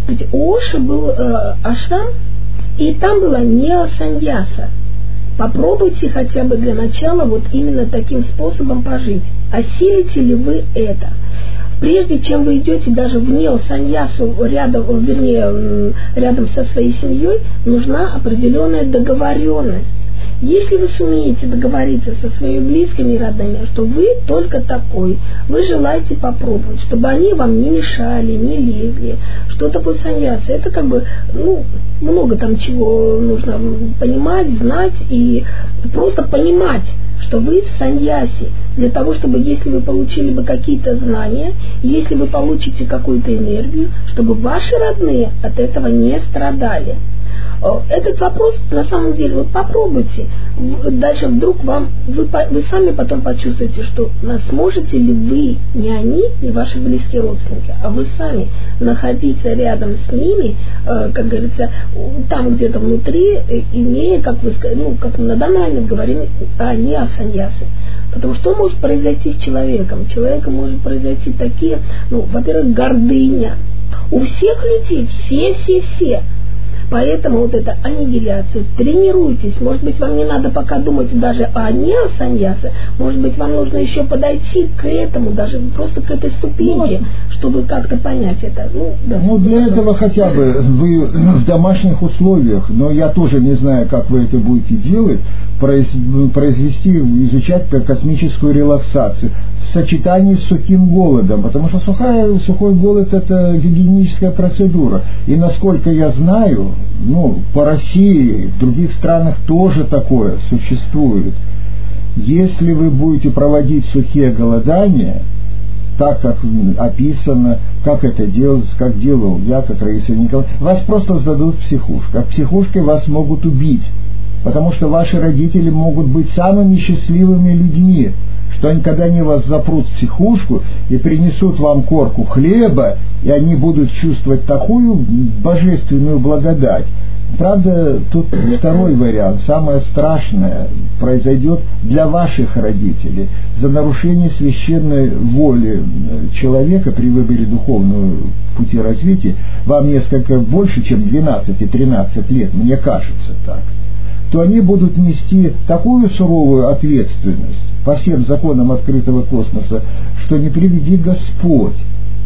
Ведь у Оши был ашрам, и там была неосаньяса. Попробуйте хотя бы для начала вот именно таким способом пожить. Осилите ли вы это? Прежде чем вы идете даже в неосаньясу рядом со своей семьей, нужна определенная договоренность. Если вы сумеете договориться со своими близкими и родными, что вы только такой, вы желаете попробовать, чтобы они вам не мешали, не лезли, что такое саньяса, это как бы, много там чего нужно понимать, знать и просто понимать, что вы в саньясе, для того, чтобы, если вы получили бы какие-то знания, если вы получите какую-то энергию, чтобы ваши родные от этого не страдали. Этот вопрос, на самом деле, вот попробуйте. Дальше вдруг вы сами потом почувствуете, что сможете ли вы, не они, не ваши близкие родственники, а вы сами находиться рядом с ними, как говорится, там где-то внутри, имея, как вы сказали, как мы на данный момент говорим, не о саньясе. Потому что может произойти с человеком? Человеком может произойти такие, во-первых, гордыня. У всех людей, все. Поэтому вот эта аннигиляция, тренируйтесь. Может быть, вам не надо пока думать даже о неосаньясе, может быть, вам нужно еще подойти к этому, даже просто к этой ступеньке, чтобы как-то понять это. Для этого хотя бы вы в домашних условиях, но я тоже не знаю, как вы это будете делать, изучать космическую релаксацию в сочетании с сухим голодом, потому что сухой голод – это гигиеническая процедура. И насколько я знаю, по России, в других странах тоже такое существует. Если вы будете проводить сухие голодания, так как описано, как это делалось, как делал я, как Раиса Николаевна, вас просто сдадут в психушку. А в психушке вас могут убить, потому что ваши родители могут быть самыми счастливыми людьми, что они, когда они вас запрут в психушку и принесут вам корку хлеба, и они будут чувствовать такую божественную благодать. Правда, тут второй вариант, самое страшное произойдет для ваших родителей. За нарушение священной воли человека при выборе духовного пути развития, вам несколько больше, чем 12-13 лет, мне кажется так, то они будут нести такую суровую ответственность по всем законам открытого космоса, что не приведи Господь,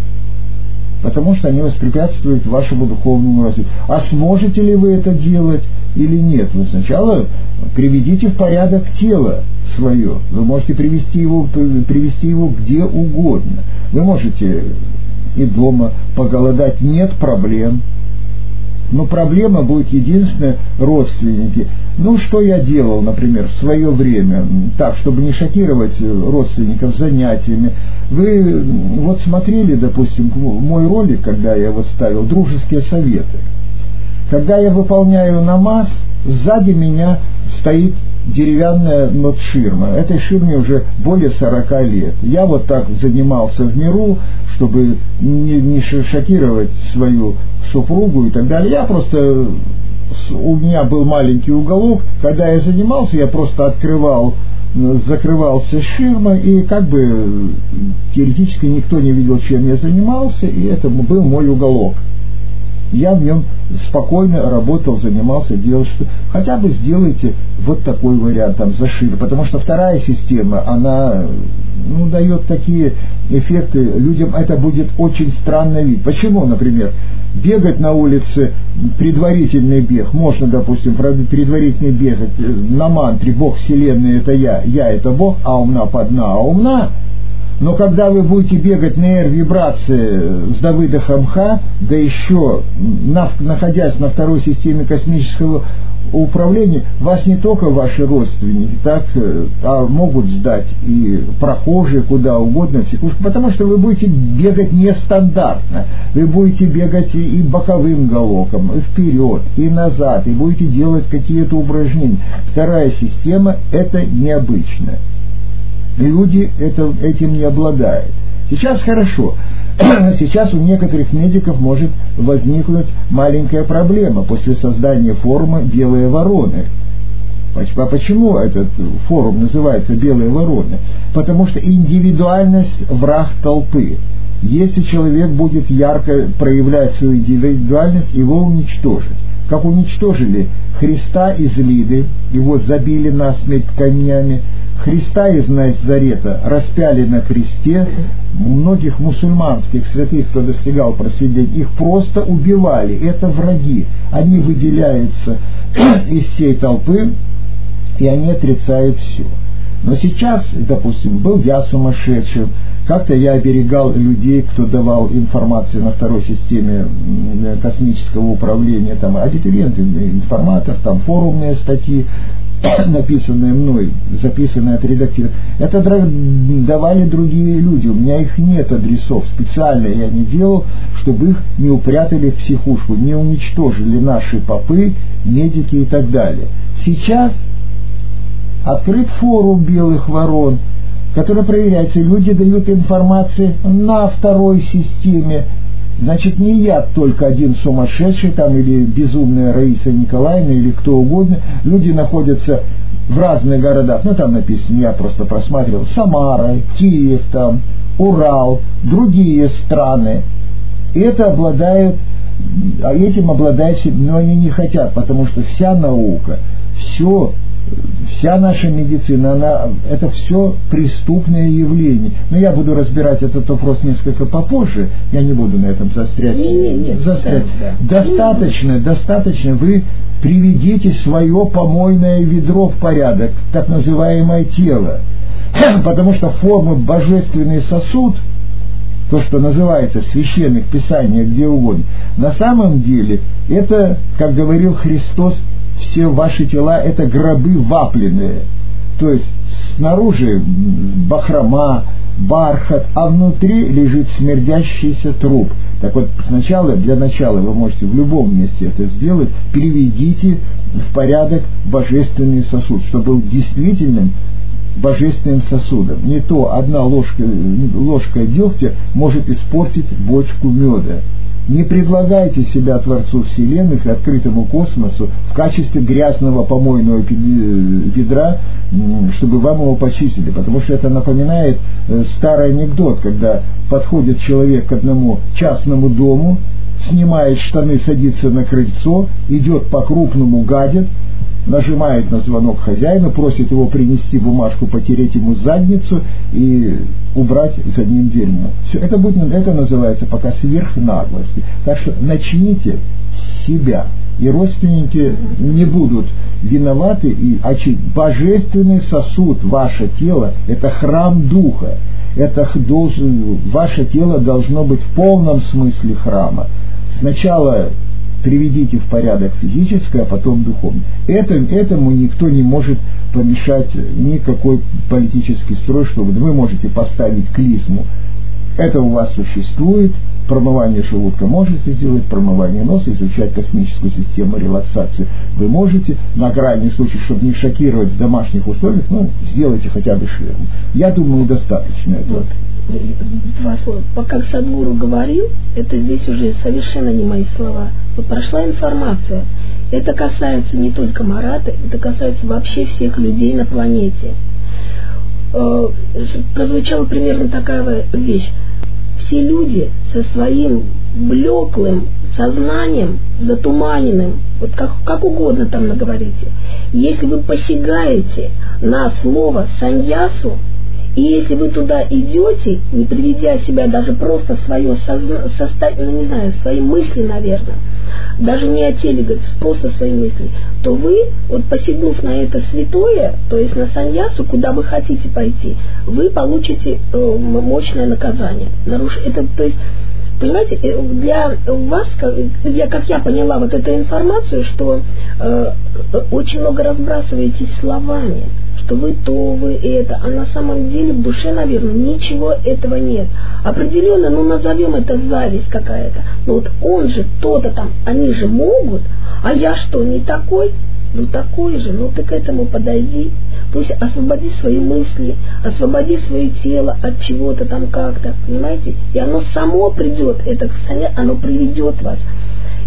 потому что они воспрепятствуют вашему духовному развитию. А сможете ли вы это делать или нет? Вы сначала приведите в порядок тело свое. Вы можете привести его где угодно. Вы можете и дома поголодать, нет проблем. Но проблема будет единственная — родственники. Что я делал, например, в свое время, так, чтобы не шокировать родственников занятиями. Вы вот смотрели, допустим, мой ролик, когда я ставил «Дружеские советы». Когда я выполняю намаз, сзади меня стоит деревянная ширма. Этой ширме уже более 40 лет. Я вот так занимался в миру, чтобы не шокировать свою супругу и так далее. У меня был маленький уголок, когда я занимался, я просто закрывался ширмой, и теоретически никто не видел, чем я занимался, и это был мой уголок. Я в нем спокойно работал, занимался, делал что. Хотя бы сделайте вот такой вариант, зашито, потому что вторая система, она дает такие эффекты, людям это будет очень странный вид. Почему, например, бегать на улице, предварительный бег, можно, допустим, предварительный бег на мантре «Бог Вселенной — это я это Бог, аумна падна аумна». Но когда вы будете бегать на вибрации с Давыдахом Ха, да еще находясь на второй системе космического управления, вас не только ваши родственники а могут сдать и прохожие куда угодно, потому что вы будете бегать нестандартно. Вы будете бегать и боковым галопом, и вперед, и назад, и будете делать какие-то упражнения. Вторая система – это необычно. Люди этим не обладают. Сейчас хорошо. Сейчас у некоторых медиков может возникнуть маленькая проблема после создания форума «Белые вороны». А почему этот форум называется «Белые вороны»? Потому что индивидуальность – враг толпы. Если человек будет ярко проявлять свою индивидуальность, его уничтожат. Как уничтожили Христа из Лиды, его забили насмерть камнями, Христа из Назарета распяли на кресте, многих мусульманских святых, кто достигал просветления, их просто убивали. Это враги. Они выделяются из всей толпы, и они отрицают все. Но сейчас, допустим, был я сумасшедшим, как-то я оберегал людей, кто давал информацию на второй системе космического управления, там абитуриенты, информатор, там форумные статьи, написанные мной, записанные, отредактированные. Это давали другие люди, у меня их нет адресов, специально я не делал, чтобы их не упрятали в психушку, не уничтожили наши попы, медики и так далее. Сейчас открыт форум белых ворон, который проверяется, люди дают информацию на второй системе. Значит, не я только один сумасшедший, там, или безумная Раиса Николаевна, или кто угодно. Люди находятся в разных городах, ну, там написано, я просто просматривал, Самара, Киев, там, Урал, другие страны. И это обладают, а этим обладают, но они не хотят, потому что вся наука, вся наша медицина, это все преступное явление. Но я буду разбирать этот вопрос несколько попозже, я не буду на этом заострять. Достаточно, вы приведите свое помойное ведро в порядок, так называемое тело. Потому что форма божественный сосуд, то, что называется в священных писаниях, где угодно, на самом деле, это, как говорил Христос, все ваши тела – это гробы вапленные. То есть снаружи бахрома, бархат, а внутри лежит смердящийся труп. Так вот, для начала вы можете в любом месте это сделать, переведите в порядок божественный сосуд, чтобы был действительным божественным сосудом. Не то одна ложка дегтя может испортить бочку меда. Не предлагайте себя Творцу Вселенных и открытому космосу в качестве грязного помойного ведра, чтобы вам его почистили, потому что это напоминает старый анекдот, когда подходит человек к одному частному дому, снимает штаны, садится на крыльцо, идет по-крупному, гадит, нажимает на звонок хозяина, просит его принести бумажку, потереть ему задницу и убрать за ним дерьмо. Все, это называется пока сверхнаглости. Так что начните с себя, и родственники не будут виноваты, и божественный сосуд, ваше тело, это храм Духа. Ваше тело должно быть в полном смысле храма. Сначала приведите в порядок физическое, а потом духовное. Этому никто не может помешать, никакой политический строй, что вы можете поставить клизму. Это у вас существует, промывание желудка можете сделать, промывание носа, изучать космическую систему релаксации вы можете, на крайний случай, чтобы не шокировать в домашних условиях, сделайте хотя бы ширму. Я думаю, достаточно этого. Два слова. Пока Садгуру говорил, это здесь уже совершенно не мои слова. Вот прошла информация. Это касается не только Марата, это касается вообще всех людей на планете. Прозвучала примерно такая вещь. Все люди со своим блеклым сознанием, затуманенным, вот как угодно там наговорите, если вы посягаете на слово саньясу, и если вы туда идете, не приведя себя даже просто свое состояние, свои мысли, наверное, даже не о теле, говорит, просто свои мысли, то вы, вот посягнув на это святое, то есть на саньясу, куда вы хотите пойти, вы получите мощное наказание. То есть, понимаете, для вас, как я поняла вот эту информацию, что очень много разбрасываетесь словами, что вы то, вы это, а на самом деле в душе, наверное, ничего этого нет. Определенно, назовем это зависть какая-то. Вот он же, то-то там, они же могут, а я что, не такой? Такой же, ты к этому подойди. Пусть освободи свои мысли, освободи свое тело от чего-то там как-то, понимаете? И оно само придет, это состояние, оно приведет вас.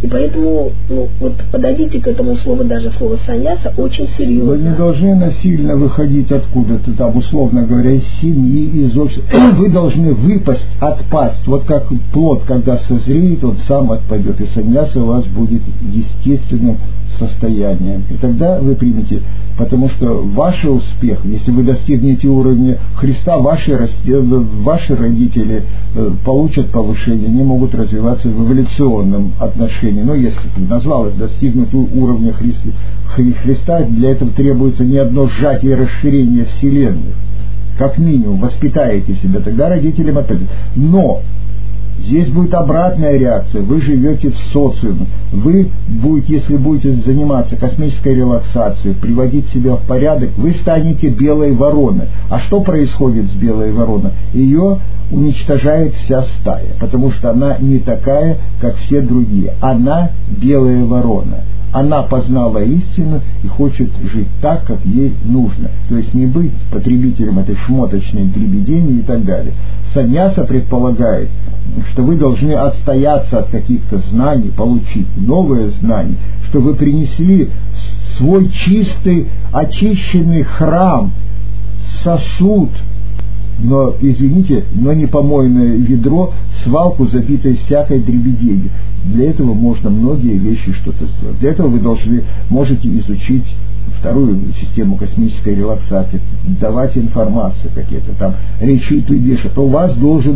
И поэтому, вот подойдите к этому слову, даже слово саньяса, очень серьезно. Вы не должны насильно выходить откуда-то там, условно говоря, из семьи, из общества. Вы должны выпасть, отпасть. Вот как плод, когда созреет, он сам отпадет. И саньяса у вас будет естественным состоянием. И тогда вы примете, потому что ваш успех, если вы достигнете уровня Христа, ваши родители получат повышение, они могут развиваться в эволюционном отношении. Но если ты назвал их достигнут уровня Христа, для этого требуется не одно сжатие и расширение вселенных. Как минимум, воспитаете себя, тогда родителям отдадут. Но здесь будет обратная реакция. Вы живете в социуме. Вы будете, если будете заниматься космической релаксацией, приводить себя в порядок, вы станете белой вороной. А что происходит с белой вороной? Ее уничтожает вся стая, потому что она не такая, как все другие. Она белая ворона. Она познала истину и хочет жить так, как ей нужно. То есть не быть потребителем этой шмоточной дребедени и так далее. Саньяса предполагает, что вы должны отстояться от каких-то знаний, получить новое знание, что вы принесли свой чистый, очищенный храм, сосуд, но, извините, но не помойное ведро, свалку, забитой всякой дребеденью. Для этого можно многие вещи что-то сделать. Для этого вы можете изучить вторую систему космической релаксации, давать информацию какие-то там, речи и вешать. У вас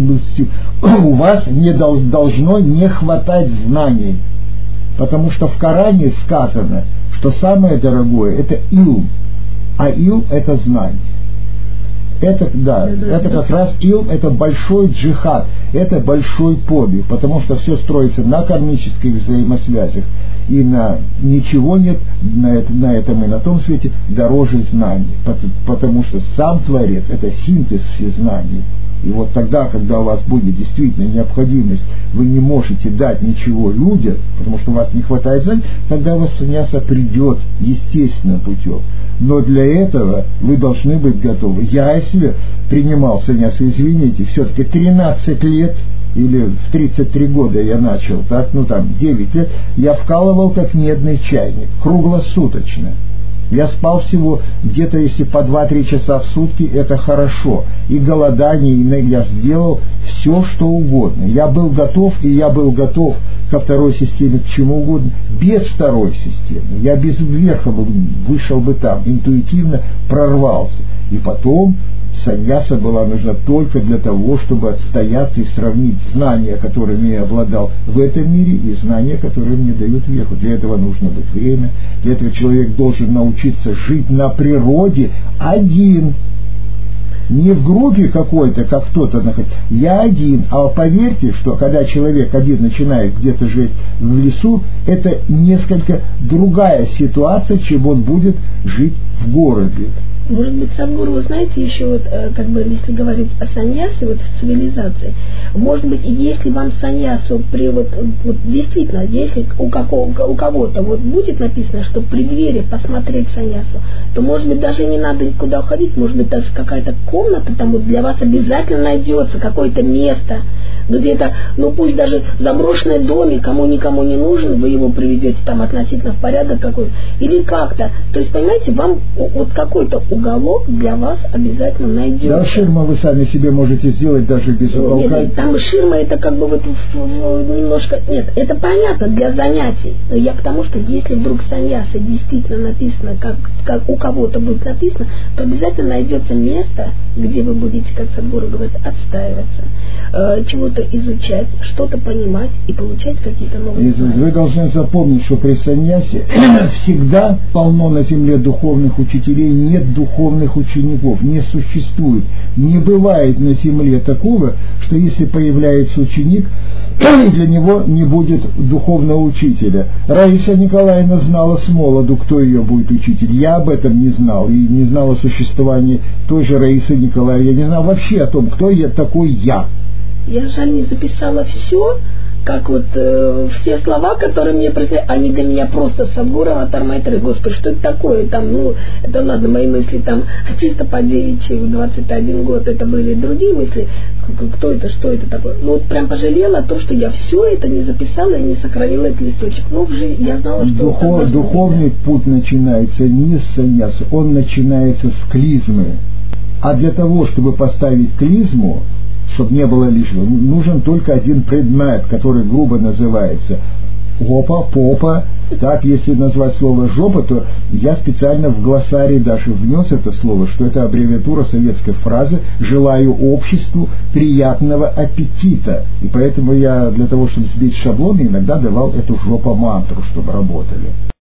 не должно не хватать знаний. Потому что в Коране сказано, что самое дорогое это илм, а илм это знание. Это как раз илм, это большой джихад, это большой подвиг, потому что все строится на кармических взаимосвязях, и на ничего нет на этом и на том свете дороже знаний, потому что сам Творец – это синтез всех знаний. И вот тогда, когда у вас будет действительно необходимость, вы не можете дать ничего людям, потому что у вас не хватает знаний, тогда у вас саньяса придет естественным путем. Но для этого вы должны быть готовы. Я, если принимал саньясу, извините, все-таки 13 лет, или в 33 года я начал, 9 лет, я вкалывал как медный чайник, круглосуточно. Я спал всего где-то, если по 2-3 часа в сутки, это хорошо. И голодание, и я сделал все, что угодно. Я был готов, и я был готов ко второй системе, к чему угодно, без второй системы. Я без верха вышел бы там, интуитивно прорвался. И потом саньяса была нужна только для того, чтобы отстояться и сравнить знания, которыми я обладал в этом мире, и знания, которые мне дают верху. Для этого нужно быть время, для этого человек должен научиться жить на природе один. Не в группе какой-то, как кто-то находится. Я один. А поверьте, что когда человек один начинает где-то жить в лесу, это несколько другая ситуация, чем он будет жить в городе. Может быть, Садгуру, вы знаете, еще вот, если говорить о саньясе, вот в цивилизации, может быть, если вам саньясу действительно, если у кого-то вот будет написано, что при двери посмотреть саньясу, то, может быть, даже не надо никуда уходить, может быть, даже какая-то комната там вот для вас обязательно найдется, какое-то место, где-то, пусть даже заброшенный домик, никому не нужен, вы его приведете там относительно в порядок какой-то, или как-то. То есть, понимаете, вам вот какой-то уголок для вас обязательно найдется. Да, ширма вы сами себе можете сделать даже без уголка. Нет, там ширма это немножко... Нет, это понятно для занятий. Но я к тому, что если вдруг саньяса действительно написано, как у кого-то будет написано, то обязательно найдется место, где вы будете, как Садгуру говорит, отстаиваться, чего-то изучать, что-то понимать и получать какие-то новые знания. Вы должны запомнить, что при саньясе всегда полно на земле духовных учителей, нет духовных учеников, не существует. Не бывает на земле такого, что если появляется ученик, для него не будет духовного учителя. Раиса Николаевна знала с молоду, кто ее будет учитель. Я об этом не знал, и не знал о существовании той же Раисы Николаевны. Я не знал вообще о том, кто я такой я. Я жаль не записала все, как вот все слова, которые мне произнесли, они для меня просто Садгура Тармайтри. Господи, что это такое? Там, это ладно, мои мысли там чисто по девичьи в 21 год, это были другие мысли. Кто это, что это такое? Вот прям пожалела о том, что я все это не записала и не сохранила этот листочек. Я знала, что духовный путь начинается не с саньяса, он начинается с клизмы. А для того, чтобы поставить клизму, чтобы не было лишнего, нужен только один предмет, который грубо называется опа, попа. Так, если назвать слово жопа, то я специально в глоссарий даже внес это слово, что это аббревиатура советской фразы «желаю обществу приятного аппетита». И поэтому я для того, чтобы сбить шаблоны, иногда давал эту жопа-мантру, чтобы работали.